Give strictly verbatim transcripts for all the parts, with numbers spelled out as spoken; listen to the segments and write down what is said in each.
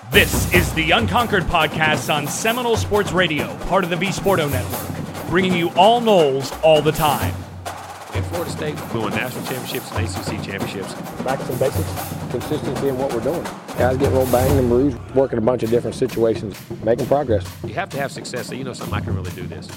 This is the Unconquered Podcast on Seminole Sports Radio, part of the V Sporto Network, bringing you all Noles all the time. In Florida State, we won national championships and A C C championships. Back to some basics, consistency in what we're doing. Guys get rolled banged and bruised, working a bunch of different situations, making progress. You have to have success so you know something, I can really do this.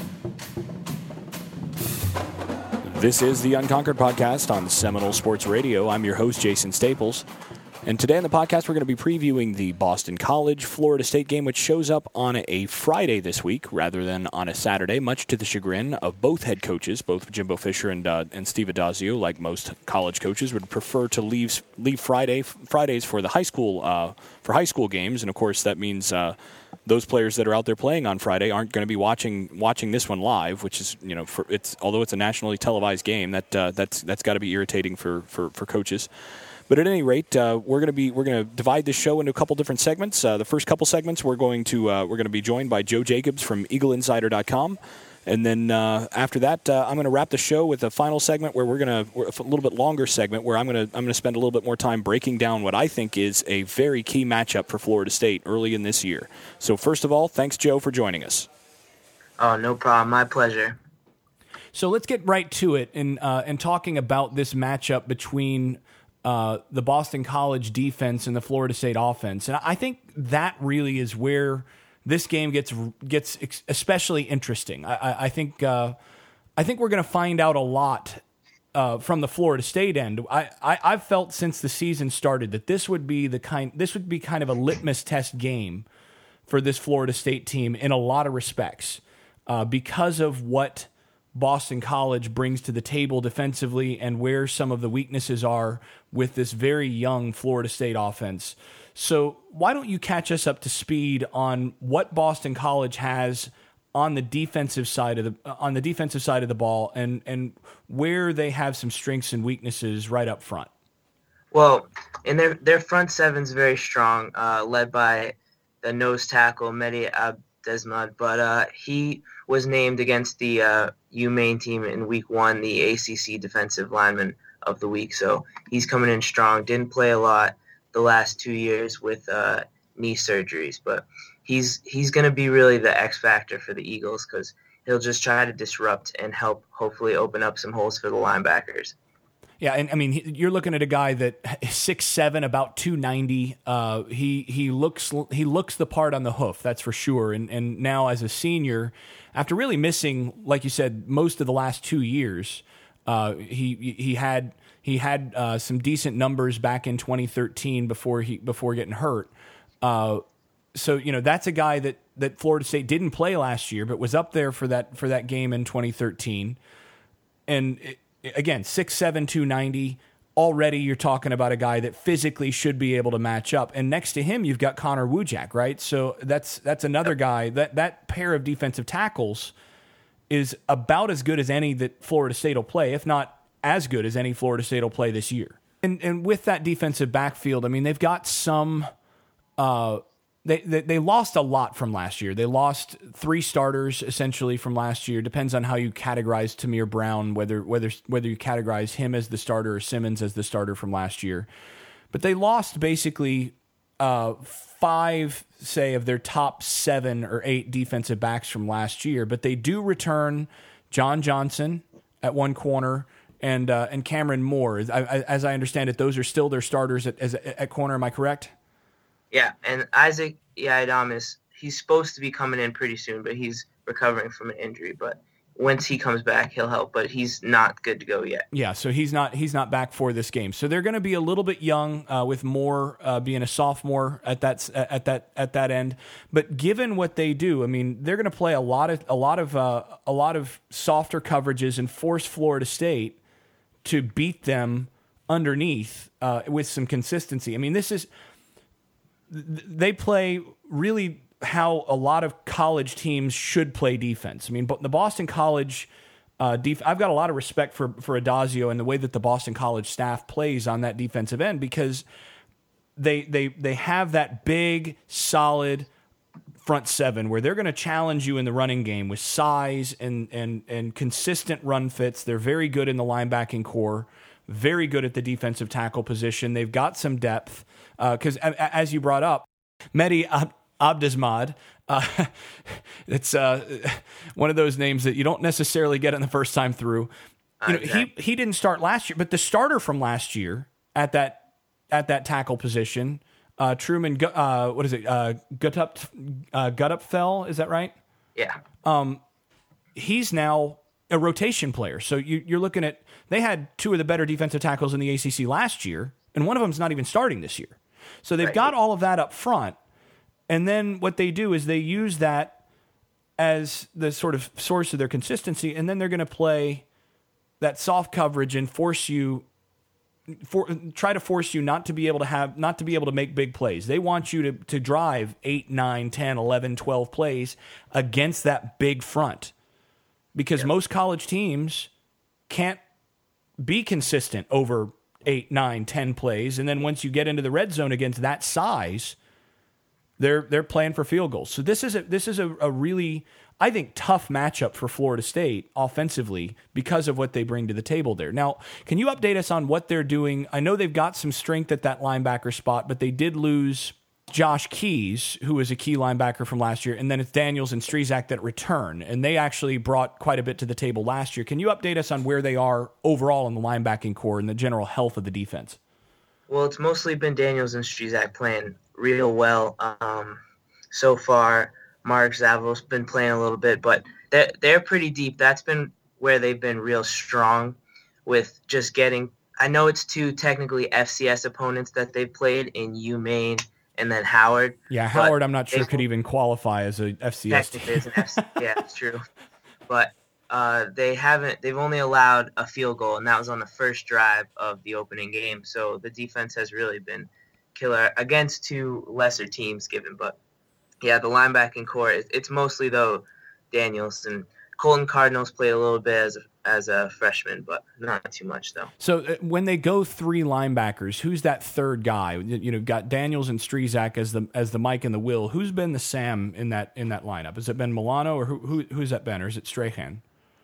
This is the Unconquered Podcast on Seminole Sports Radio. I'm your host, Jason Staples. And today on the podcast, we're going to be previewing the Boston College-Florida State game, which shows up on a Friday this week rather than on a Saturday, much to the chagrin of both head coaches, both Jimbo Fisher and uh, and Steve Addazio. Like most college coaches, would prefer to leave leave Friday Fridays for the high school uh, for high school games, and of course that means uh, those players that are out there playing on Friday aren't going to be watching watching this one live, which is you know for it's although it's a nationally televised game, that uh, that's that's got to be irritating for for, for coaches. But at any rate, uh, we're going to be we're going to divide this show into a couple different segments. Uh, the first couple segments, we're going to uh, we're going to be joined by Joe Jacobs from Eagle Insider dot com, and then uh, after that, uh, I'm going to wrap the show with a final segment where we're going to a little bit longer segment where I'm going to I'm going to spend a little bit more time breaking down what I think is a very key matchup for Florida State early in this year. So first of all, thanks Joe for joining us. Oh, no problem. My pleasure. So let's get right to it and uh, and talking about this matchup between Uh, the Boston College defense and the Florida State offense. And I think that really is where this game gets gets especially interesting. I, I, I think uh, I think we're going to find out a lot uh, from the Florida State end. I, I I've felt since the season started that this would be the kind this would be kind of a litmus test game for this Florida State team in a lot of respects uh, because of what Boston College brings to the table defensively and where some of the weaknesses are with this very young Florida State offense. So why don't you catch us up to speed on what Boston College has on the defensive side of the on the defensive side of the ball and and where they have some strengths and weaknesses right up front? Well, and their their front seven's very strong, uh, led by the nose tackle Mehdi Abdesmad, but uh, he was named against the uh, UMaine team in week one, the A C C Defensive Lineman of the Week. So he's coming in strong. Didn't play a lot the last two years with uh, knee surgeries, but he's he's going to be really the X factor for the Eagles because he'll just try to disrupt and help hopefully open up some holes for the linebackers. Yeah, and I mean, you're looking at a guy that is six seven, about two ninety. Uh, he he looks he looks the part on the hoof, that's for sure. And and now as a senior, after really missing, like you said, most of the last two years, uh, he he had he had uh, some decent numbers back in twenty thirteen before he before getting hurt. Uh, so you know that's a guy that that Florida State didn't play last year, but was up there for that for that game in twenty thirteen, and. It, Again, six seven, two ninety. Already you're talking about a guy that physically should be able to match up. And next to him, you've got Connor Wujak, right? So that's that's another guy. That, that pair of defensive tackles is about as good as any that Florida State will play, if not as good as any Florida State will play this year. And and with that defensive backfield, I mean, they've got some uh, – They, they they lost a lot from last year. They lost three starters essentially from last year. Depends on how you categorize Tamir Brown, whether whether whether you categorize him as the starter or Simmons as the starter from last year. But they lost basically uh, five, say, of their top seven or eight defensive backs from last year. But they do return John Johnson at one corner and uh, and Cameron Moore. As I, as I understand it, those are still their starters at as, at corner. Am I correct? Yeah, and Isaac Iadam is he's supposed to be coming in pretty soon, but he's recovering from an injury. But once he comes back, he'll help. But he's not good to go yet. Yeah, so he's not he's not back for this game. So they're going to be a little bit young, uh, with Moore uh, being a sophomore at that at that at that end. But given what they do, I mean, they're going to play a lot of a lot of uh, a lot of softer coverages and force Florida State to beat them underneath uh, with some consistency. I mean, this is. They play really how a lot of college teams should play defense. I mean, the Boston College uh, def- I've got a lot of respect for for Addazio and the way that the Boston College staff plays on that defensive end because they they they have that big, solid front seven where they're going to challenge you in the running game with size and and and consistent run fits. They're very good in the linebacking core. Very good at the defensive tackle position. They've got some depth because, uh, as you brought up, Mehdi Ab- Abdesmad. Uh, it's uh, one of those names that you don't necessarily get in the first time through. You know, exactly. he he didn't start last year, but the starter from last year at that at that tackle position, uh, Truman, Gu- uh, what is it, uh, Gutup, uh, Gutupfell, is that right? Yeah. He's now a rotation player. So you, you're looking at, they had two of the better defensive tackles in the A C C last year, and one of them's not even starting this year. So they've Right. got all of that up front, and then what they do is they use that as the sort of source of their consistency, and then they're going to play that soft coverage and force you, for, try to force you not to be able to have, not to be able to make big plays. They want you to, to drive eight, nine, ten, eleven, twelve plays against that big front, because most college teams can't be consistent over eight, nine, ten plays. And then once you get into the red zone against that size, they're they're playing for field goals. So this is a, this is a, a really, I think, tough matchup for Florida State offensively because of what they bring to the table there. Now, can you update us on what they're doing? I know they've got some strength at that linebacker spot, but they did lose Josh Keys, who was a key linebacker from last year, and then it's Daniels and Strezak that return, and they actually brought quite a bit to the table last year. Can you update us on where they are overall in the linebacking core and the general health of the defense? Well, it's mostly been Daniels and Strezak playing real well um, so far. Mark Zavo's been playing a little bit, but they're, they're pretty deep. That's been where they've been real strong with just getting – I know it's two technically F C S opponents that they've played in UMaine and then Howard. Yeah, Howard, I'm not sure could even qualify as a F C S team. Technically, it's an F C S. Yeah, it's true. But uh, they haven't. They've only allowed a field goal, and that was on the first drive of the opening game. So the defense has really been killer against two lesser teams given. But yeah, the linebacking core. It, it's mostly though Daniels and Colton Cardinals played a little bit as a, as a freshman, but not too much though. So uh, when they go three linebackers, who's that third guy? You, you know, got Daniels and Strezak as the as the Mike and the Will. Who's been the Sam in that in that lineup? Has it been Milano or who, who who's that been, or is it Strahan?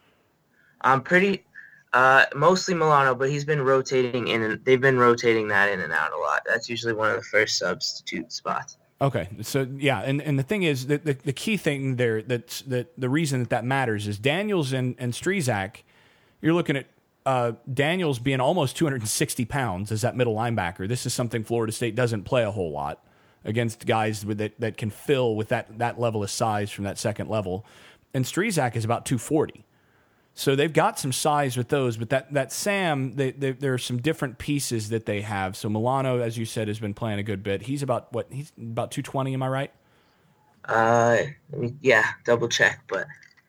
I'm pretty uh, mostly Milano, but he's been rotating in, and they've been rotating that in and out a lot. That's usually one of the first substitute spots. Okay, so yeah, and, and the thing is that the, the key thing there that's that the reason that that matters is Daniels and and Strezak. You're looking at uh, Daniels being almost two hundred sixty pounds as that middle linebacker. This is something Florida State doesn't play a whole lot against guys with that that can fill with that that level of size from that second level. And Strezak is about two forty. So they've got some size with those, but that, that Sam, they, they, there are some different pieces that they have. So Milano, as you said, has been playing a good bit. He's about, what, he's about two twenty, am I right? Uh, yeah, double check, but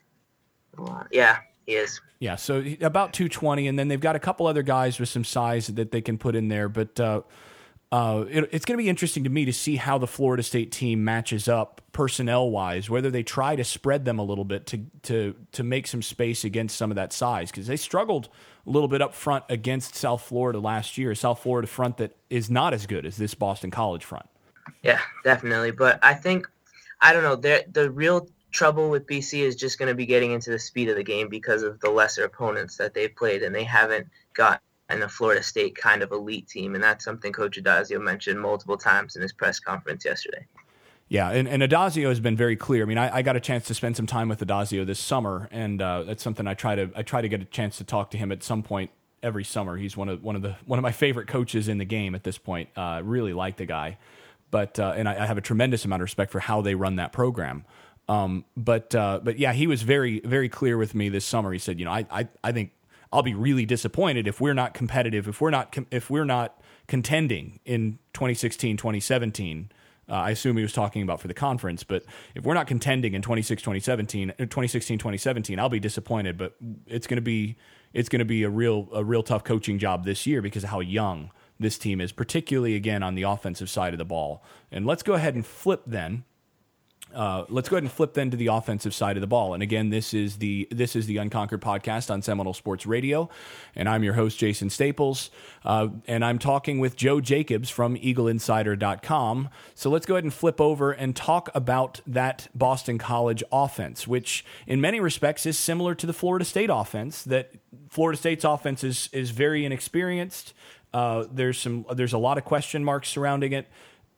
yeah, he is. Yeah, so about two twenty, and then they've got a couple other guys with some size that they can put in there. But uh, uh, it, it's going to be interesting to me to see how the Florida State team matches up personnel-wise, whether they try to spread them a little bit to to to make some space against some of that size, because they struggled a little bit up front against South Florida last year, a South Florida front that is not as good as this Boston College front. Yeah, definitely. But I think, I don't know, the real trouble with B C is just going to be getting into the speed of the game because of the lesser opponents that they've played, and they haven't got and a Florida State kind of elite team, and that's something Coach Adazio mentioned multiple times in his press conference yesterday. Yeah, and, and Adazio has been very clear. I mean, I, I got a chance to spend some time with Adazio this summer, and uh, that's something I try to I try to get a chance to talk to him at some point every summer. He's one of one of the one of my favorite coaches in the game at this point. Uh, really like the guy, but uh, and I, I have a tremendous amount of respect for how they run that program. Um, but uh, but yeah, he was very very clear with me this summer. He said, you know, I I, I think I'll be really disappointed if we're not competitive, if we're not if we're not contending in twenty sixteen, twenty seventeen. Uh, I assume he was talking about for the conference, but if we're not contending in twenty sixteen, twenty seventeen, twenty sixteen, twenty seventeen, I'll be disappointed. But it's going to be it's going to be a real a real tough coaching job this year because of how young this team is, particularly again on the offensive side of the ball. And let's go ahead and flip then. Uh, let's go ahead and flip then to the offensive side of the ball. And again, this is the this is the Unconquered podcast on Seminole Sports Radio, and I'm your host, Jason Staples, uh, and I'm talking with Joe Jacobs from Eagle Insider dot com. So let's go ahead and flip over and talk about that Boston College offense, which in many respects is similar to the Florida State offense. That Florida State's offense is is very inexperienced. Uh, there's some there's a lot of question marks surrounding it.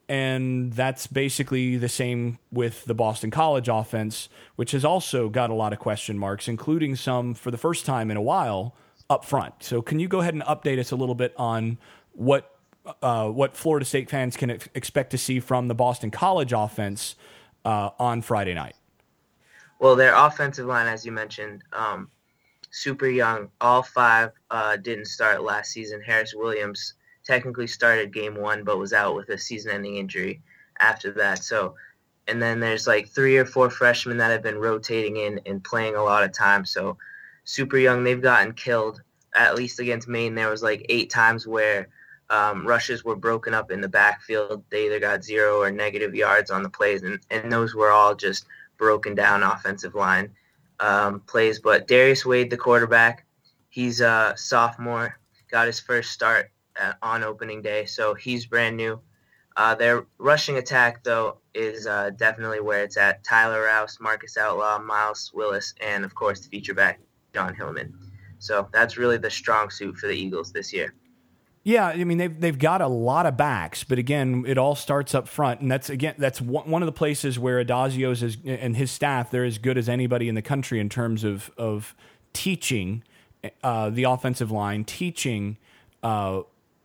And that's basically the same with the Boston College offense, which has also got a lot of question marks, including some for the first time in a while up front. So can you go ahead and update us a little bit on what uh, what Florida State fans can ex- expect to see from the Boston College offense uh, on Friday night? Well, their offensive line, as you mentioned, um, super young. All five uh, didn't start last season. Harris Williams technically started game one, but was out with a season-ending injury after that. So, and then there's like three or four freshmen that have been rotating in and playing a lot of time. So, super young. They've gotten killed. At least against Maine, there was like eight times where um, rushes were broken up in the backfield. They either got zero or negative yards on the plays, and, and those were all just broken down offensive line um, plays. But Darius Wade, the quarterback, he's a sophomore, got his first start on opening day, so he's brand new. Uh, their rushing attack, though, is uh, definitely where it's at. Tyler Rouse, Marcus Outlaw, Miles Willis, and, of course, the feature back, John Hillman. So that's really the strong suit for the Eagles this year. Yeah, I mean, they've, they've got a lot of backs, but, again, it all starts up front, and that's, again, that's one of the places where Adazio's is, and his staff, they're as good as anybody in the country in terms of, of teaching uh, the offensive line, teaching uh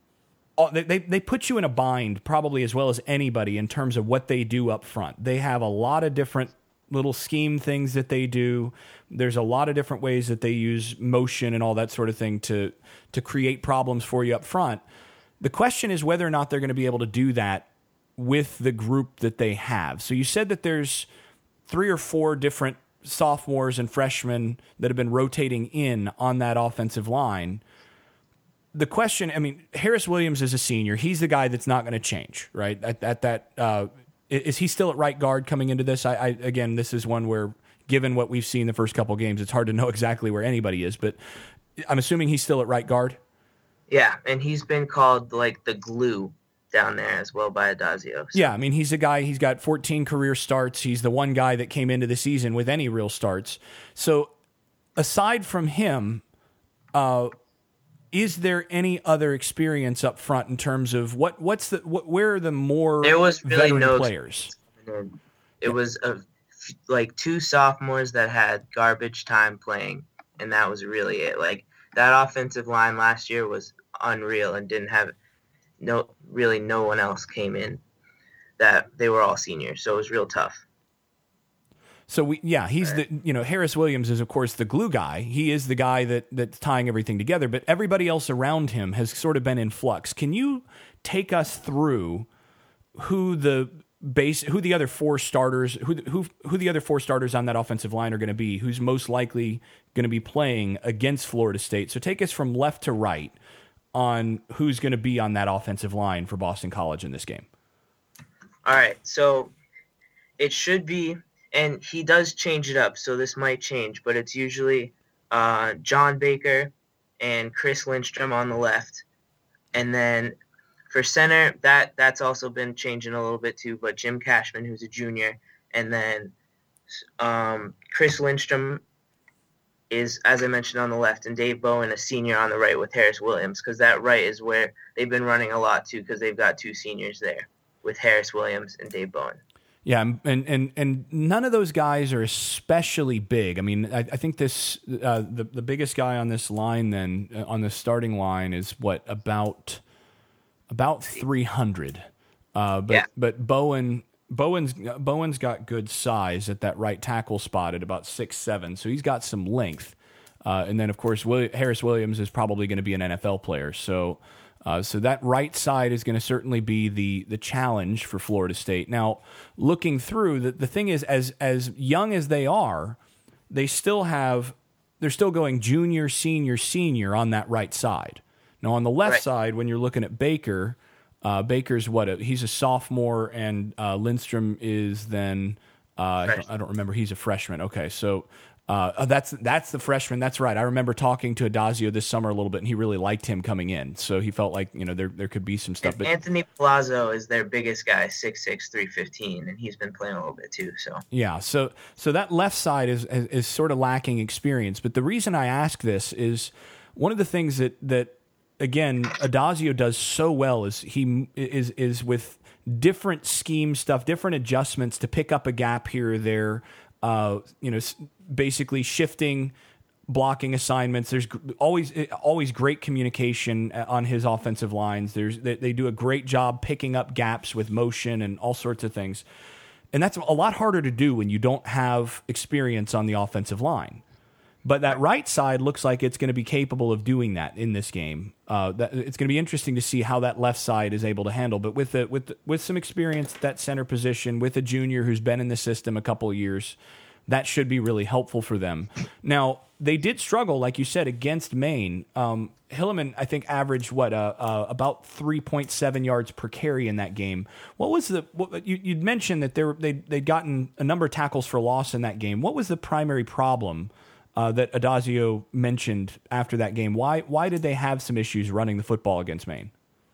They, they they put you in a bind probably as well as anybody in terms of what they do up front. They have a lot of different little scheme things that they do. There's a lot of different ways that they use motion and all that sort of thing to to create problems for you up front. The question is whether or not they're going to be able to do that with the group that they have. So you said that there's three or four different sophomores and freshmen that have been rotating in on that offensive line. The question, I mean, Harris Williams is a senior. He's the guy that's not going to change, right? At, at that, uh, is he still at right guard coming into this? I, I again, this is one where, given what we've seen the first couple of games, it's hard to know exactly where anybody is. But I'm assuming he's still at right guard. Yeah, and he's been called like the glue down there as well by Adazio. So. Yeah, I mean, he's a guy. He's got fourteen career starts. He's the one guy that came into the season with any real starts. So, aside from him, uh. Is there any other experience up front in terms of what what's the what, where are the more there was really veteran no players? It was a, like two sophomores that had garbage time playing, and that was really it. Like that offensive line last year was unreal and didn't have no really no one else came in. That they were all seniors, so it was real tough. So we, yeah, he's the, you know, Harris Williams is of course the glue guy. He is the guy that that's tying everything together, but everybody else around him has sort of been in flux. Can you take us through who the base, who the other four starters, who who who the other four starters on that offensive line are going to be? Who's most likely going to be playing against Florida State? So take us from left to right on who's going to be on that offensive line for Boston College in this game. All right, so it should be. And he does change it up, so this might change, but it's usually uh, John Baker and Chris Lindstrom on the left. And then for center, that that's also been changing a little bit too, but Jim Cashman, who's a junior, and then um, Chris Lindstrom is, as I mentioned, on the left, and Dave Bowen, a senior, on the right with Harris Williams, because that right is where they've been running a lot too, because they've got two seniors there with Harris Williams and Dave Bowen. Yeah, and, and and none of those guys are especially big. I mean, I, I think this uh, the the biggest guy on this line then uh, on the starting line is what about about three hundred. Uh, but yeah. but Bowen Bowen's Bowen's got good size at that right tackle spot at about six seven, so he's got some length. Uh, and then of course Will, Harris Williams is probably going to be an N F L player, so. Uh, so that right side is going to certainly be the the challenge for Florida State. Now, looking through, the, the thing is, as as young as they are, they still have, they're still going junior, senior, senior on that right side. Now, on the left right. side, when you're looking at Baker, uh, Baker's what, a, he's a sophomore, and uh, Lindstrom is then, uh, I, don't, I don't remember, he's a freshman. Okay, so... Uh, that's that's the freshman. That's right. I remember talking to Adazio this summer a little bit, and he really liked him coming in. So he felt like you know there there could be some stuff. But Anthony Palazzo is their biggest guy, six six, three fifteen, and he's been playing a little bit too. So yeah, so so that left side is, is is sort of lacking experience. But the reason I ask this is one of the things that that again Adazio does so well is he is is with different scheme stuff, different adjustments to pick up a gap here or there. Uh, you know, basically shifting blocking assignments. There's always always great communication on his offensive lines. There's they, they do a great job picking up gaps with motion and all sorts of things. And that's a lot harder to do when you don't have experience on the offensive line. But that right side looks like it's going to be capable of doing that in this game. Uh, that, it's going to be interesting to see how that left side is able to handle. But with the, with the, with some experience at that center position, with a junior who's been in the system a couple of years, that should be really helpful for them. Now, they did struggle, like you said, against Maine. Um, Hilliman, I think, averaged what uh, uh, about three point seven yards per carry in that game. What was the? What, you, you'd mentioned that they were, they they'd gotten a number of tackles for loss in that game. What was the primary problem uh, that Addazio mentioned after that game? Why why did they have some issues running the football against Maine?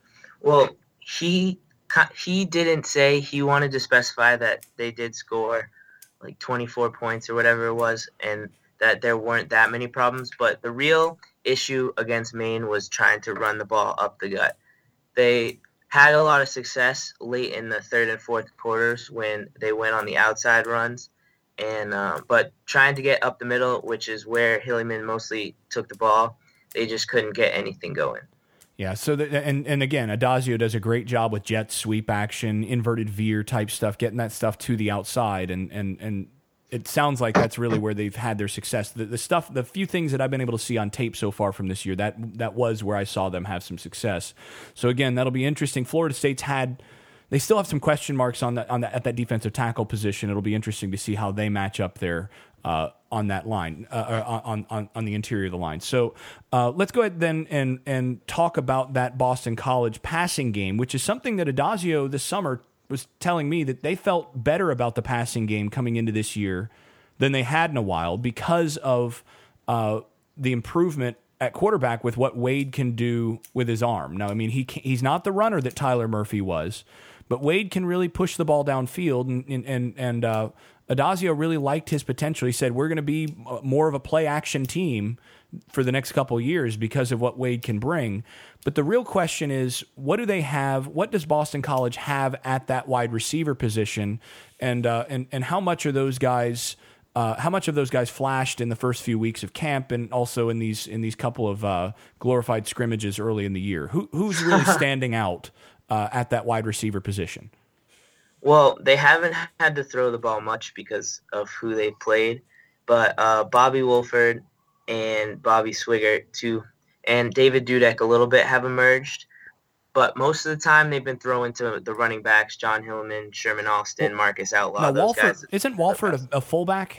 Well, he he didn't say. He wanted to specify that they did score like twenty-four points or whatever it was, and that there weren't that many problems. But the real issue against Maine was trying to run the ball up the gut. They had a lot of success late in the third and fourth quarters when they went on the outside runs, and uh, but trying to get up the middle, which is where Hilliman mostly took the ball, they just couldn't get anything going. Yeah, so the, and and again, Addazio does a great job with jet sweep action, inverted veer type stuff, getting that stuff to the outside, and and and it sounds like that's really where they've had their success. The, the stuff, the few things that I've been able to see on tape so far from this year, that that was where I saw them have some success. So again, that'll be interesting. Florida State's had, they still have some question marks on that on that at that defensive tackle position. It'll be interesting to see how they match up there uh, on that line, uh, on on on the interior of the line. So uh, let's go ahead then and and talk about that Boston College passing game, which is something that Addazio this summer was telling me that they felt better about the passing game coming into this year than they had in a while because of uh, the improvement at quarterback with what Wade can do with his arm. Now, I mean, he he's not the runner that Tyler Murphy was, but Wade can really push the ball downfield, and and and uh, Addazio really liked his potential. He said, we're going to be more of a play-action team for the next couple of years because of what Wade can bring. But the real question is, what do they have? What does Boston College have at that wide receiver position? And uh, and and how much are those guys? Uh, how much of those guys flashed in the first few weeks of camp, and also in these in these couple of uh, glorified scrimmages early in the year? Who who's really standing out uh, at that wide receiver position? Well, they haven't had to throw the ball much because of who they played, but uh, Bobby Wolford and Bobby Swigert, two, and David Dudek a little bit have emerged. But most of the time, they've been throwing to the running backs: John Hillman, Sherman Austin, Marcus Outlaw. Now, those Walford, guys. Isn't Walford a, a fullback?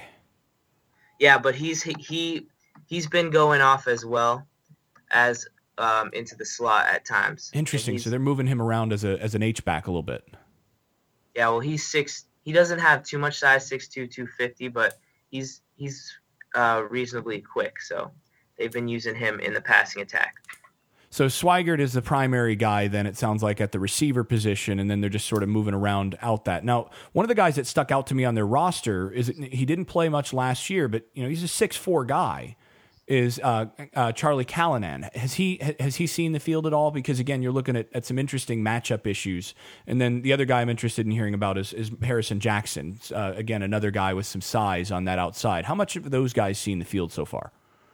Yeah, but he's he, he he's been going off as well as um, into the slot at times. Interesting. So they're moving him around as a as an H back a little bit. Yeah, well, he's six. He doesn't have too much size, six two, two fifty, but he's he's uh, reasonably quick. So they've been using him in the passing attack. So Swigert is the primary guy, then it sounds like, at the receiver position, and then they're just sort of moving around out that. Now, one of the guys that stuck out to me on their roster is he didn't play much last year, but you know he's a six foot four guy. Is uh, uh, Charlie Callanan. Has he has he seen the field at all? Because again, you're looking at, at some interesting matchup issues. And then the other guy I'm interested in hearing about is, is Harrison Jackson. Uh, again, another guy with some size on that outside. How much have those guys seen the field so far?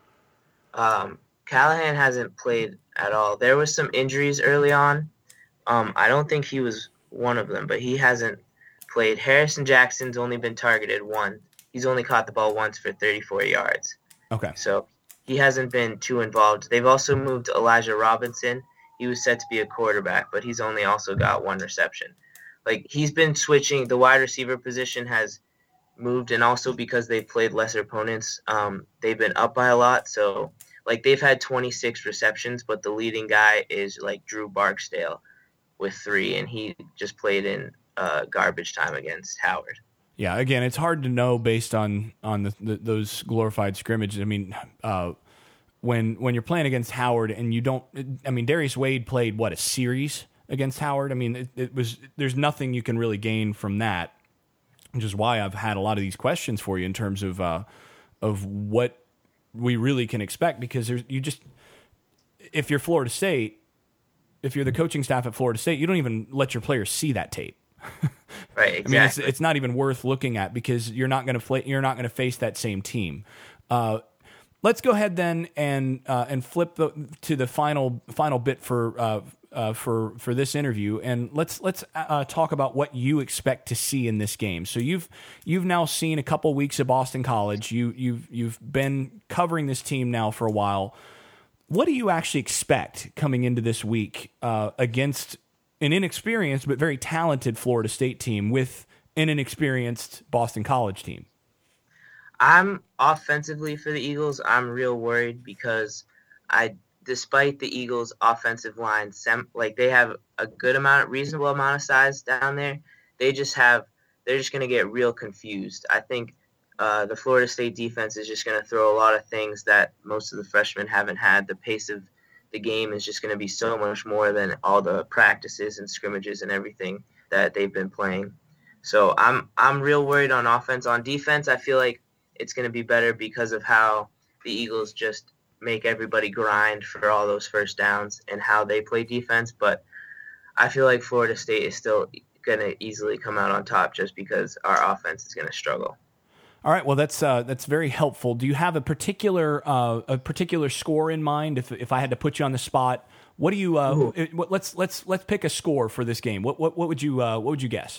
Um, Callahan hasn't played at all. There was some injuries early on. Um, I don't think he was one of them, but he hasn't played. Harrison Jackson's only been targeted one. He's only caught the ball once for thirty-four yards. Okay. So he hasn't been too involved. They've also moved Elijah Robinson. He was set to be a quarterback, but he's only also got one reception. Like, he's been switching. The wide receiver position has moved, and also because they've played lesser opponents, um, they've been up by a lot. So, like, they've had twenty-six receptions, but the leading guy is, like, Drew Barksdale with three, and he just played in uh, garbage time against Howard. Yeah, again, it's hard to know based on on the, the, those glorified scrimmages. I mean, uh, when when you're playing against Howard and you don't, I mean, Darius Wade played what, a series against Howard. I mean, it, it was there's nothing you can really gain from that, which is why I've had a lot of these questions for you in terms of uh, of what we really can expect. Because there's you just if you're Florida State, if you're the coaching staff at Florida State, you don't even let your players see that tape. Right, exactly. I mean, it's, it's not even worth looking at because you're not going to you're not going to face that same team. Uh, let's go ahead then and uh, and flip the, to the final final bit for uh, uh, for for this interview, and let's let's uh, talk about what you expect to see in this game. So you've you've now seen a couple weeks of Boston College. You you've you've been covering this team now for a while. What do you actually expect coming into this week uh, against an inexperienced but very talented Florida State team with an inexperienced Boston College team? I'm offensively for the Eagles. I'm real worried because I, despite the Eagles' offensive line, sem- like they have a good amount, reasonable amount of size down there. They just have, they're just going to get real confused. I think uh, the Florida State defense is just going to throw a lot of things that most of the freshmen haven't had. The pace of the game is just going to be so much more than all the practices and scrimmages and everything that they've been playing. So I'm I'm real worried on offense. On defense, I feel like it's going to be better because of how the Eagles just make everybody grind for all those first downs and how they play defense. But I feel like Florida State is still going to easily come out on top just because our offense is going to struggle. All right, well, that's uh, that's very helpful. Do you have a particular uh, a particular score in mind? If if I had to put you on the spot, what do you? Uh, it, what, let's let's let's pick a score for this game. What what what would you uh, what would you guess?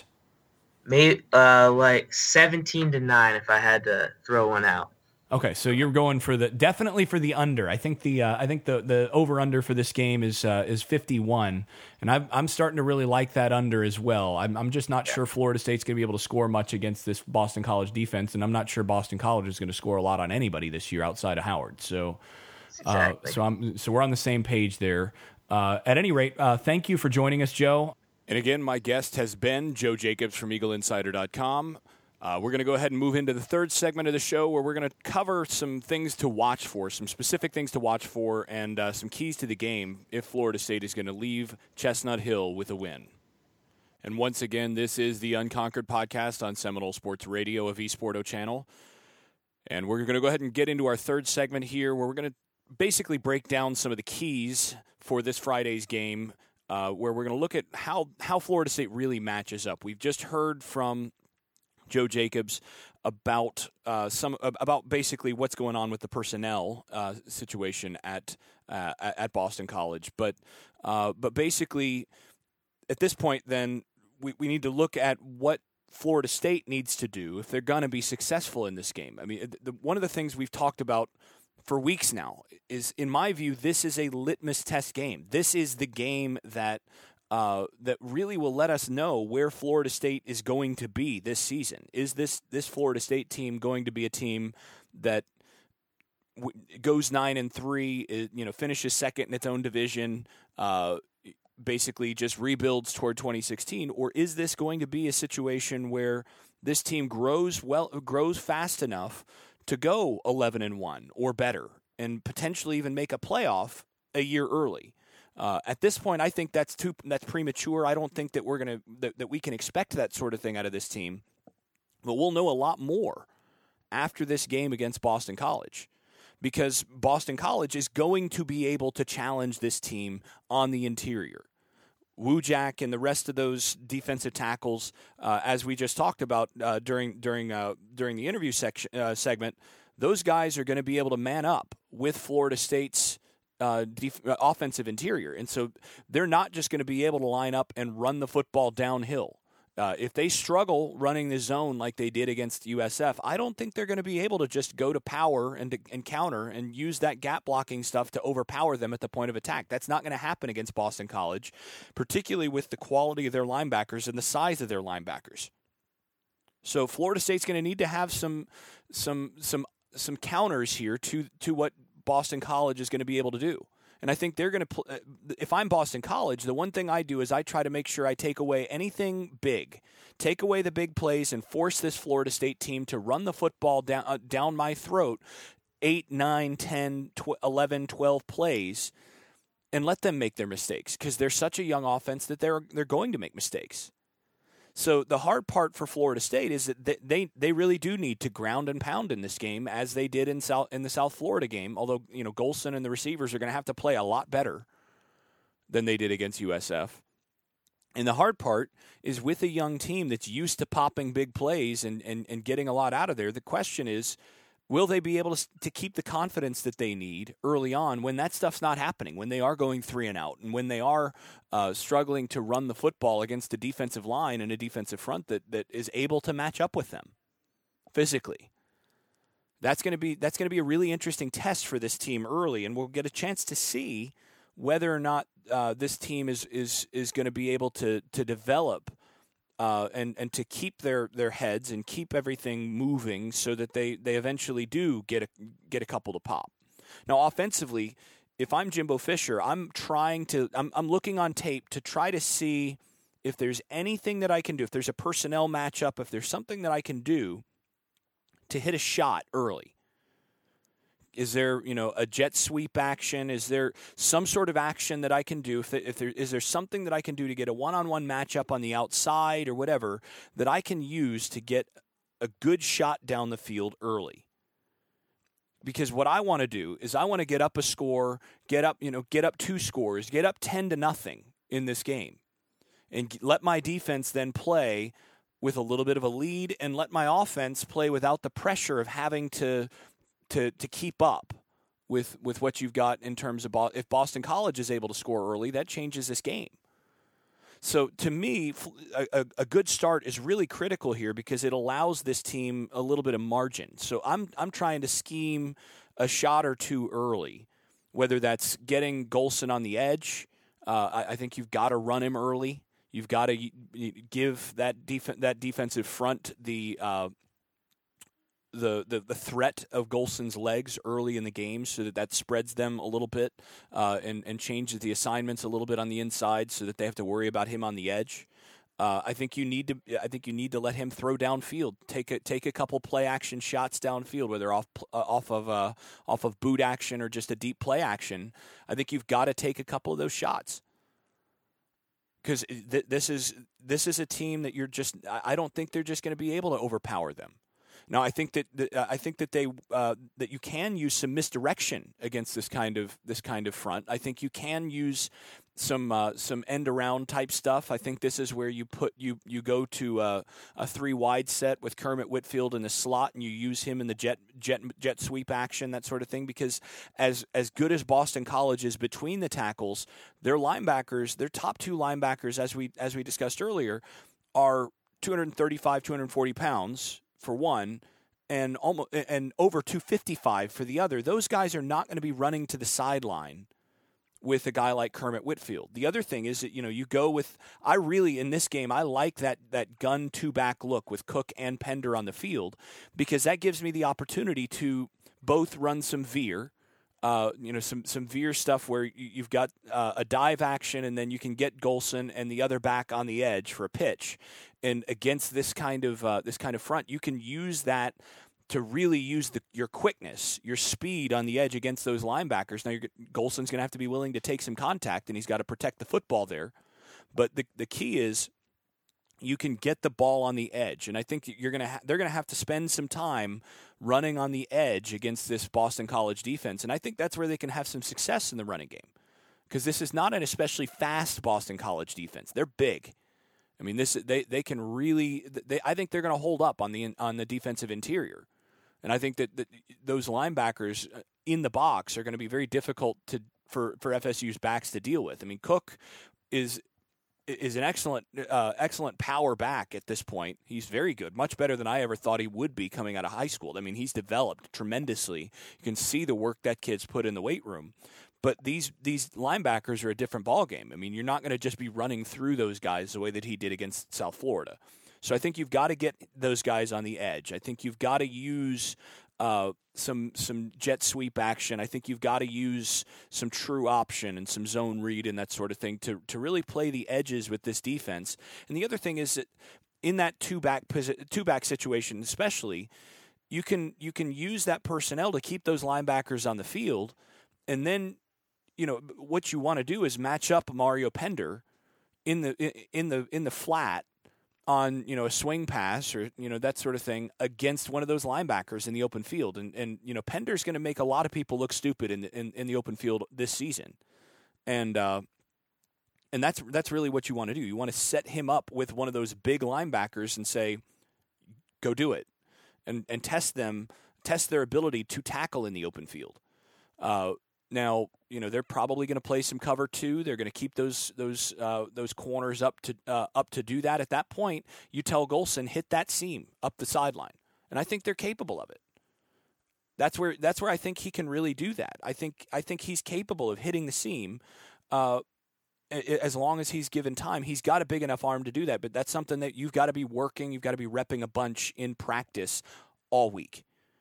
Maybe uh, like seventeen to nine if I had to throw one out. Okay, so you're going for the definitely for the under. I think the uh, I think the, the over under for this game is uh, is fifty-one, and I'm I'm starting to really like that under as well. I'm I'm just not yeah. sure Florida State's going to be able to score much against this Boston College defense, and I'm not sure Boston College is going to score a lot on anybody this year outside of Howard. So, exactly. uh, so I'm so we're on the same page there. Uh, at any rate, uh, thank you for joining us, Joe. And again, my guest has been Joe Jacobs from Eagle Insider dot com. Uh, we're going to go ahead and move into the third segment of the show where we're going to cover some things to watch for, some specific things to watch for, and uh, some keys to the game if Florida State is going to leave Chestnut Hill with a win. And once again, this is the Unconquered podcast on Seminole Sports Radio, a V-Sporto channel. And we're going to go ahead and get into our third segment here where we're going to basically break down some of the keys for this Friday's game, uh, where we're going to look at how, how Florida State really matches up. We've just heard from Joe Jacobs about uh, some about basically what's going on with the personnel uh, situation at uh, at Boston College, but uh, but basically at this point, then we, we need to look at what Florida State needs to do if they're going to be successful in this game. I mean, the, one of the things we've talked about for weeks now is, in my view, this is a litmus test game. This is the game that. Uh, that really will let us know where Florida State is going to be this season. Is this this Florida State team going to be a team that w- goes nine and three, is, you know, finishes second in its own division, uh, basically just rebuilds toward twenty sixteen, or is this going to be a situation where this team grows well, grows fast enough to go eleven and one or better, and potentially even make a playoff a year early? Uh, at this point, I think that's too that's premature. I don't think that we're gonna that, that we can expect that sort of thing out of this team. But we'll know a lot more after this game against Boston College, because Boston College is going to be able to challenge this team on the interior. Wujak and the rest of those defensive tackles, uh, as we just talked about uh, during during uh, during the interview section uh, segment, those guys are going to be able to man up with Florida State's Uh, def- offensive interior. And so they're not just going to be able to line up and run the football downhill. Uh, if they struggle running the zone like they did against U S F, I don't think they're going to be able to just go to power and, to, and counter and use that gap blocking stuff to overpower them at the point of attack. That's not going to happen against Boston College, particularly with the quality of their linebackers and the size of their linebackers. So Florida State's going to need to have some some some some counters here to to what Boston College is going to be able to do. And I think they're going to pl- if I'm Boston College, the one thing I do is I try to make sure I take away anything big. Take away the big plays and force this Florida State team to run the football down uh, down my throat eight, nine, ten, twelve, eleven, twelve plays and let them make their mistakes, because they're such a young offense that they're they're going to make mistakes. So the hard part for Florida State is that they they really do need to ground and pound in this game, as they did in South in the South Florida game. Although, you know, Golson and the receivers are going to have to play a lot better than they did against U S F. And the hard part is with a young team that's used to popping big plays and, and, and getting a lot out of there, the question is, will they be able to, to keep the confidence that they need early on when that stuff's not happening, when they are going three and out, and when they are uh, struggling to run the football against a defensive line and a defensive front that, that is able to match up with them physically? That's going to be that's going to be a really interesting test for this team early, and we'll get a chance to see whether or not uh, this team is is is going to be able to to develop uh, and and to keep their, their heads and keep everything moving so that they, they eventually do get a get a couple to pop. Now, offensively, if I'm Jimbo Fisher, I'm trying to I'm I'm looking on tape to try to see if there's anything that I can do, if there's a personnel matchup, if there's something that I can do to hit a shot early. Is there, you know, a jet sweep action? Is there some sort of action that I can do? If, if there is there something that I can do to get a one-on-one matchup on the outside or whatever that I can use to get a good shot down the field early? Because what I want to do is I want to get up a score, get up, you know, get up two scores, get up ten to nothing in this game, and let my defense then play with a little bit of a lead, and let my offense play without the pressure of having to to to keep up with with what you've got in terms of Bo- if Boston College is able to score early, that changes this game. So to me, a, a good start is really critical here because it allows this team a little bit of margin. So I'm I'm trying to scheme a shot or two early, whether that's getting Golson on the edge. Uh, I, I think you've got to run him early. You've got to give that def- that defensive front the, uh, the the the threat of Golson's legs early in the game, so that that spreads them a little bit uh, and and changes the assignments a little bit on the inside, so that they have to worry about him on the edge. Uh, I think you need to. I think you need to let him throw downfield. Take a take a couple play action shots downfield, whether off uh, off of uh, off of boot action or just a deep play action. I think you've got to take a couple of those shots. Because th- this is this is a team that you're just. I don't think they're just going to be able to overpower them. Now, I think that, that uh, I think that they uh, that you can use some misdirection against this kind of this kind of front. I think you can use some uh, some end around type stuff. I think this is where you put you you go to uh, a three wide set with Kermit Whitfield in the slot, and you use him in the jet jet jet sweep action, that sort of thing. Because as as good as Boston College is between the tackles, their linebackers, their top two linebackers, as we as we discussed earlier, are two thirty-five, two forty pounds for one, and almost and over two fifty-five for the other. Those guys are not going to be running to the sideline with a guy like Kermit Whitfield. The other thing is that, you know, you go with, I really, in this game, I like that that gun two-back look with Cook and Pender on the field, because that gives me the opportunity to both run some veer, uh, you know, some some veer stuff where you've got uh, a dive action, and then you can get Golson and the other back on the edge for a pitch. And against this kind of uh, this kind of front, you can use that to really use the, your quickness, your speed on the edge against those linebackers. Now, you're, Golson's going to have to be willing to take some contact, and he's got to protect the football there. But the the key is you can get the ball on the edge, and I think you're going to ha- they're going to have to spend some time running on the edge against this Boston College defense, and I think that's where they can have some success in the running game, because this is not an especially fast Boston College defense. They're big. I mean, this they they can really. They, I think they're going to hold up on the on the defensive interior. And I think that, that those linebackers in the box are going to be very difficult to for, for F S U's backs to deal with. I mean, Cook is is an excellent uh, excellent power back at this point. He's very good, much better than I ever thought he would be coming out of high school. I mean, he's developed tremendously. You can see the work that kid's put in the weight room. But these these linebackers are a different ballgame. I mean, you're not going to just be running through those guys the way that he did against South Florida. So I think you've got to get those guys on the edge. I think you've got to use uh, some some jet sweep action. I think you've got to use some true option and some zone read and that sort of thing to to really play the edges with this defense. And the other thing is that in that two back two back situation, especially, you can you can use that personnel to keep those linebackers on the field, and then, you know, what you want to do is match up Mario Pender in the in the in the flat on, you know, a swing pass or, you know, that sort of thing against one of those linebackers in the open field. And, and you know, Pender's going to make a lot of people look stupid in the, in, in the open field this season. And uh, And that's that's really what you want to do. You want to set him up with one of those big linebackers and say, go do it, and and test them, test their ability to tackle in the open field. Uh, now, you know, they're probably going to play some cover two. They're going to keep those those uh, those corners up to uh, up to do that. At that point, you tell Golson, hit that seam up the sideline, and I think they're capable of it. That's where that's where I think he can really do that. I think I think he's capable of hitting the seam. Uh, As long as he's given time, he's got a big enough arm to do that. But that's something that you've got to be working. You've got to be repping a bunch in practice all week.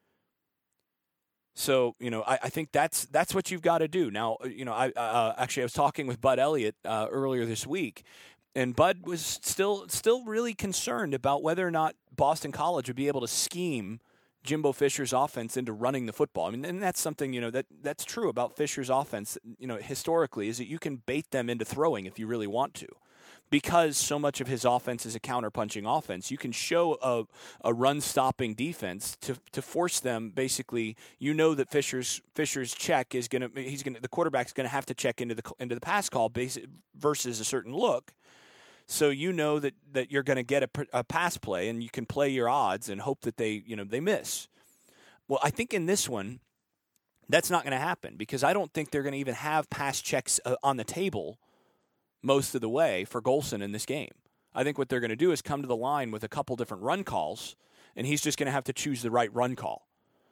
So, you know, I, I think that's that's what you've got to do. Now, you know, I uh, actually I was talking with Bud Elliott uh, earlier this week, and Bud was still still really concerned about whether or not Boston College would be able to scheme Jimbo Fisher's offense into running the football. I mean, and that's something, you know, that that's true about Fisher's offense, you know, historically, is that you can bait them into throwing if you really want to. Because so much of his offense is a counterpunching offense, you can show a, a run-stopping defense to to force them. Basically, you know that Fisher's Fisher's check is going to he's going the quarterback's going to have to check into the into the pass call basic, versus a certain look. So you know that, that you're going to get a, a pass play, and you can play your odds and hope that they, you know, they miss. Well, I think in this one, that's not going to happen, because I don't think they're going to even have pass checks uh, on the table most of the way for Golson in this game. I think what they're going to do is come to the line with a couple different run calls, and he's just going to have to choose the right run call.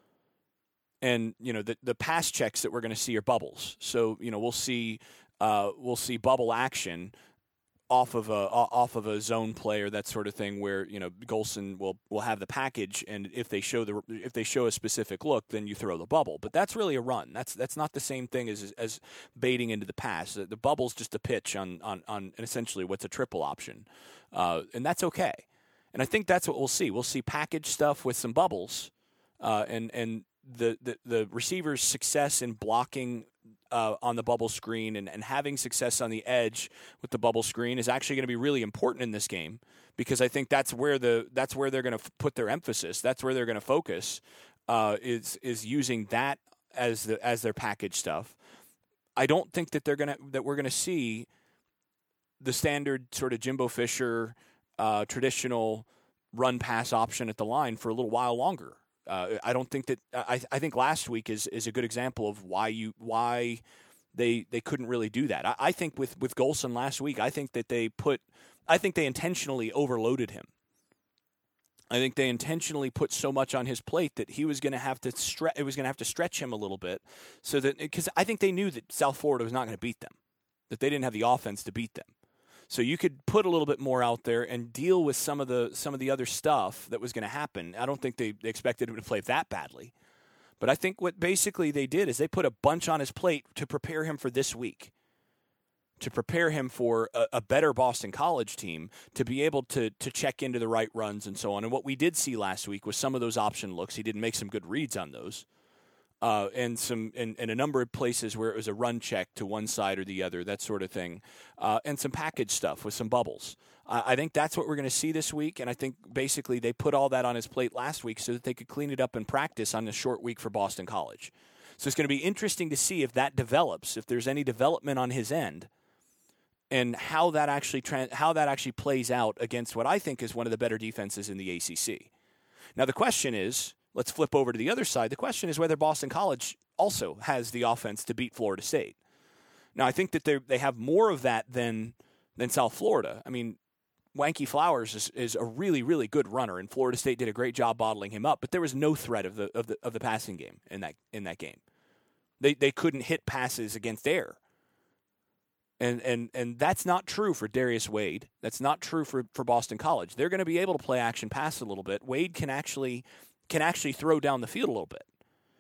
And, you know, the the pass checks that we're going to see are bubbles. So, you know, we'll see uh, we'll see bubble action off of a off of a zone play or that sort of thing, where, you know, Golson will will have the package, and if they show the if they show a specific look, then you throw the bubble. But that's really a run. That's that's not the same thing as as baiting into the pass. The, the bubble's just a pitch on on on essentially what's a triple option, uh, and that's okay. And I think that's what we'll see. We'll see package stuff with some bubbles, uh, and and the, the the receiver's success in blocking Uh, on the bubble screen and, and having success on the edge with the bubble screen is actually going to be really important in this game, because I think that's where the that's where they're going to f- put their emphasis. That's where they're going to focus. Uh, is is using that as the as their package stuff. I don't think that they're gonna that we're going to see the standard sort of Jimbo Fisher uh, traditional run pass option at the line for a little while longer. Uh, I don't think that I, I think last week is, is a good example of why you why they they couldn't really do that. I, I think with, with Golson last week, I think that they put I think they intentionally overloaded him. I think they intentionally put so much on his plate that he was going to have to stretch. It was going to have to stretch him a little bit, so that because I think they knew that South Florida was not going to beat them, that they didn't have the offense to beat them. So you could put a little bit more out there and deal with some of the some of the other stuff that was going to happen. I don't think they expected him to play that badly. But I think what basically they did is they put a bunch on his plate to prepare him for this week, to prepare him for a, a better Boston College team, to be able to to check into the right runs and so on. And what we did see last week was some of those option looks. He didn't make some good reads on those. Uh, and some and, and a number of places where it was a run check to one side or the other, that sort of thing, uh, and some package stuff with some bubbles. Uh, I think that's what we're going to see this week, and I think basically they put all that on his plate last week so that they could clean it up in practice on the short week for Boston College. So it's going to be interesting to see if that develops, if there's any development on his end, and how that actually tra- how that actually plays out against what I think is one of the better defenses in the A C C. Now the question is, let's flip over to the other side. The question is whether Boston College also has the offense to beat Florida State. Now, I think that they they have more of that than than South Florida. I mean, Wanky Flowers is, is a really, really good runner, and Florida State did a great job bottling him up. But there was no threat of the of the of the passing game in that in that game. They they couldn't hit passes against air. And and and that's not true for Darius Wade. That's not true for, for Boston College. They're going to be able to play action pass a little bit. Wade can actually can actually throw down the field a little bit.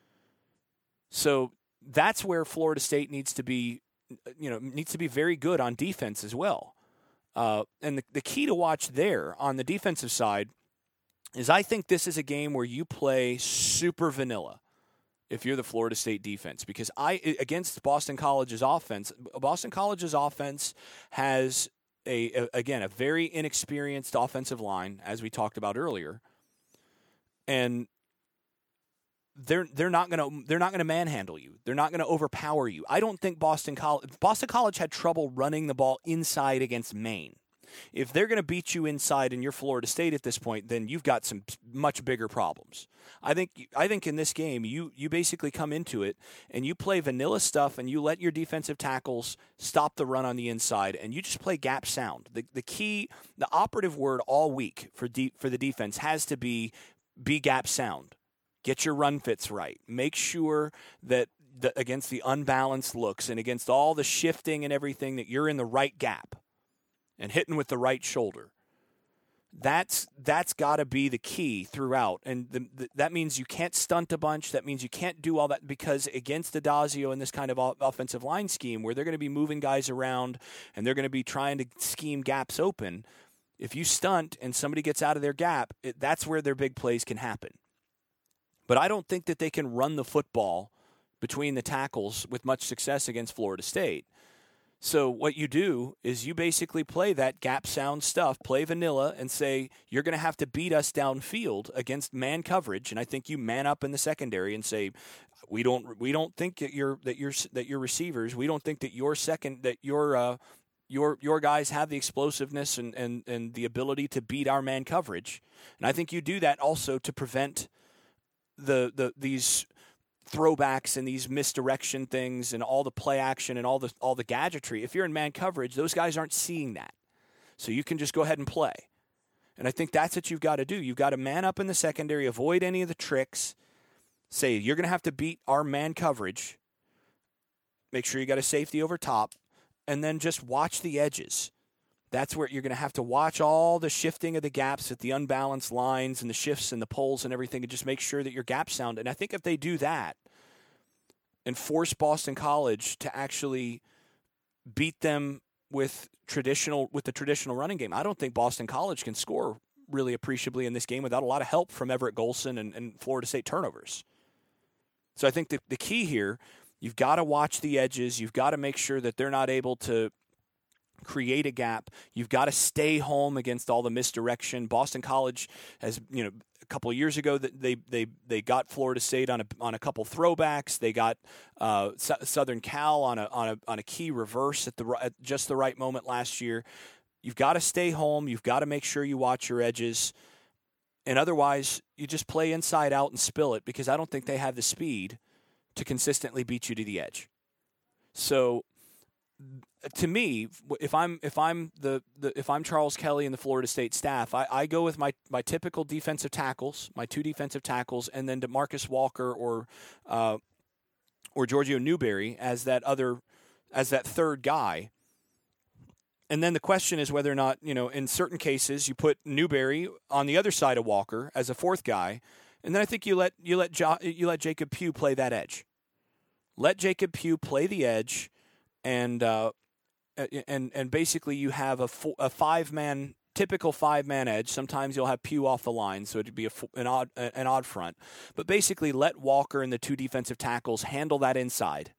So that's where Florida State needs to be, you know, needs to be very good on defense as well. Uh, and the, the key to watch there on the defensive side is I think this is a game where you play super vanilla if you're the Florida State defense, because I against Boston College's offense, Boston College's offense has a, a again a very inexperienced offensive line, as we talked about earlier. And they're they're not going to they're not going to manhandle you. They're not going to overpower you. I don't think Boston College Boston College had trouble running the ball inside against Maine. If they're going to beat you inside and you're Florida State at this point, then you've got some much bigger problems. I think I think in this game, you you basically come into it and you play vanilla stuff and you let your defensive tackles stop the run on the inside and you just play gap sound. The the key, the operative word all week for de- for the defense has to be be gap sound. Get your run fits right. Make sure that the, against the unbalanced looks and against all the shifting and everything that you're in the right gap and hitting with the right shoulder. That's that's got to be the key throughout. And the, the, that means you can't stunt a bunch. That means you can't do all that because against Adazio in this kind of offensive line scheme where they're going to be moving guys around and they're going to be trying to scheme gaps open, if you stunt and somebody gets out of their gap, it, that's where their big plays can happen. But I don't think that they can run the football between the tackles with much success against Florida State. So what you do is you basically play that gap sound stuff, play vanilla, and say you're going to have to beat us downfield against man coverage. And I think you man up in the secondary and say we don't we don't think that you're that you're that your receivers we don't think that your second that your uh, your your guys have the explosiveness and, and and the ability to beat our man coverage. And I think you do that also to prevent the the these. throwbacks and these misdirection things and all the play action and all the all the gadgetry. If you're in man coverage, those guys aren't seeing that. So you can just go ahead and play. And I think that's what you've got to do. You've got to man up in the secondary, avoid any of the tricks. Say, you're going to have to beat our man coverage. Make sure you got a safety over top. And then just watch the edges. That's where you're going to have to watch all the shifting of the gaps at the unbalanced lines and the shifts and the poles and everything and just make sure that your gap sound. And I think if they do that and force Boston College to actually beat them with traditional with the traditional running game, I don't think Boston College can score really appreciably in this game without a lot of help from Everett Golson and, and Florida State turnovers. So I think the, the key here, you've got to watch the edges. You've got to make sure that they're not able to create a gap. You've got to stay home against all the misdirection. Boston College has, you know, a couple of years ago that they they they got Florida State on a on a couple throwbacks. They got uh, Southern Cal on a on a on a key reverse at the at just the right moment last year. You've got to stay home. You've got to make sure you watch your edges, and otherwise you just play inside out and spill it because I don't think they have the speed to consistently beat you to the edge. So. To me, if I'm if I'm the, the if I'm Charles Kelly and the Florida State staff, I, I go with my, my typical defensive tackles, my two defensive tackles, and then DeMarcus Walker or uh, or Giorgio Newberry as that other as that third guy. And then the question is whether or not, you know, in certain cases you put Newberry on the other side of Walker as a fourth guy, and then I think you let you let jo- you let Jacob Pugh play that edge. Let Jacob Pugh play the edge. And uh, and and basically you have a, fo- a five man typical five man edge. Sometimes you'll have Pugh off the line, so it'd be a, an odd an odd front. But basically, let Walker and the two defensive tackles handle that inside,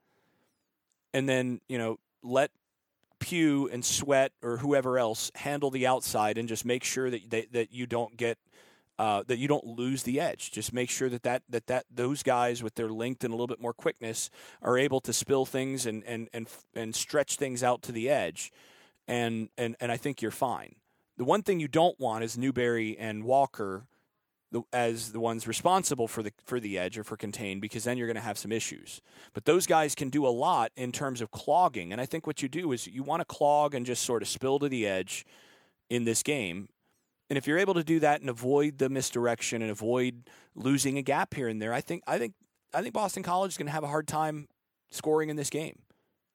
and then you know let Pugh and Sweat or whoever else handle the outside, and just make sure that they, that you don't get. Uh, that you don't lose the edge. Just make sure that, that that that those guys with their length and a little bit more quickness are able to spill things and and and, and stretch things out to the edge, and, and and I think you're fine. The one thing you don't want is Newberry and Walker the, as the ones responsible for the for the edge or for contain, because then you're going to have some issues. But those guys can do a lot in terms of clogging, and I think what you do is you want to clog and just sort of spill to the edge in this game. And if you're able to do that and avoid the misdirection and avoid losing a gap here and there, I think I think I think Boston College is going to have a hard time scoring in this game.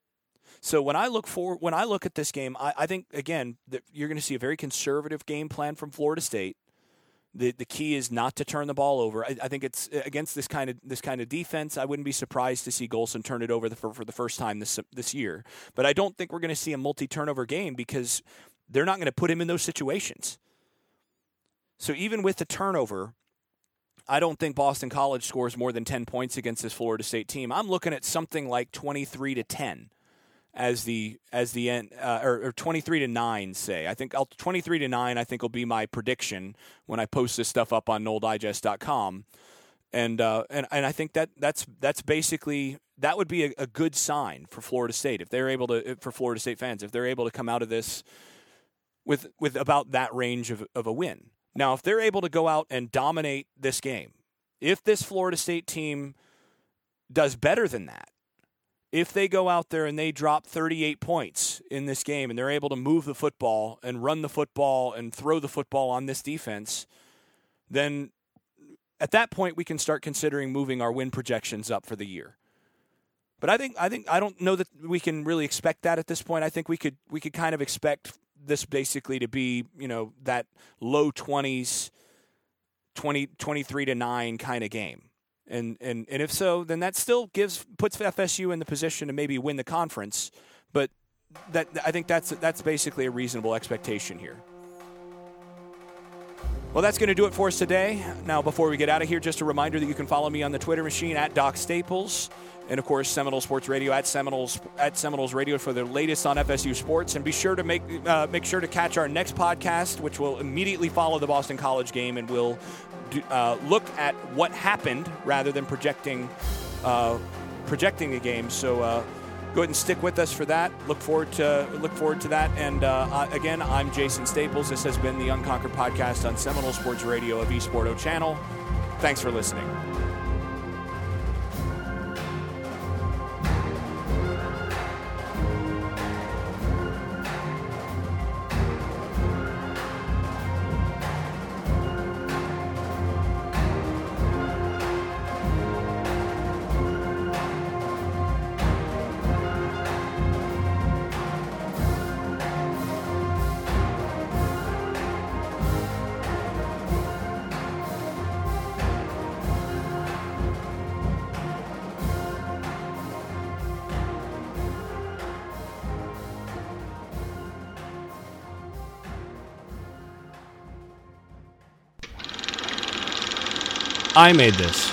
So when I look for when I look at this game, I, I think again that you're going to see a very conservative game plan from Florida State. The the key is not to turn the ball over. I, I think it's against this kind of this kind of defense. I wouldn't be surprised to see Golson turn it over the, for, for the first time this this year. But I don't think we're going to see a multi-turnover game because they're not going to put him in those situations. So even with the turnover, I don't think Boston College scores more than ten points against this Florida State team. I'm looking at something like twenty-three to ten as the as the end, uh, or, or twenty-three to nine. Say, I think I'll, twenty-three to nine. I think will be my prediction when I post this stuff up on Noel Digest dot com. And uh, and and I think that that's that's basically that would be a, a good sign for Florida State if they're able to for Florida State fans if they're able to come out of this with with about that range of of a win. Now, if they're able to go out and dominate this game, if this Florida State team does better than that, if they go out there and they drop thirty-eight points in this game and they're able to move the football and run the football and throw the football on this defense, then at that point, we can start considering moving our win projections up for the year. But I think I think I don't know that we can really expect that at this point. I think we could we could kind of expect this basically to be, you know, that low twenties, twenty, twenty-three to nine kind of game. And and and if so, then that still gives puts F S U in the position to maybe win the conference. But that I think that's that's basically a reasonable expectation here. Well, that's going to do it for us today. Now, before we get out of here, just a reminder that you can follow me on the Twitter machine at Doc Staples, and of course, Seminole Sports Radio at Seminoles at Seminoles Radio for the latest on F S U sports. And be sure to make uh, make sure to catch our next podcast, which will immediately follow the Boston College game, and we'll do, uh, look at what happened rather than projecting uh, projecting the game. So. Uh, Go ahead and stick with us for that. Look forward to look forward to that. And uh, again, I'm Jason Staples. This has been the Unconquered Podcast on Seminole Sports Radio of eSporto Channel. Thanks for listening. I made this.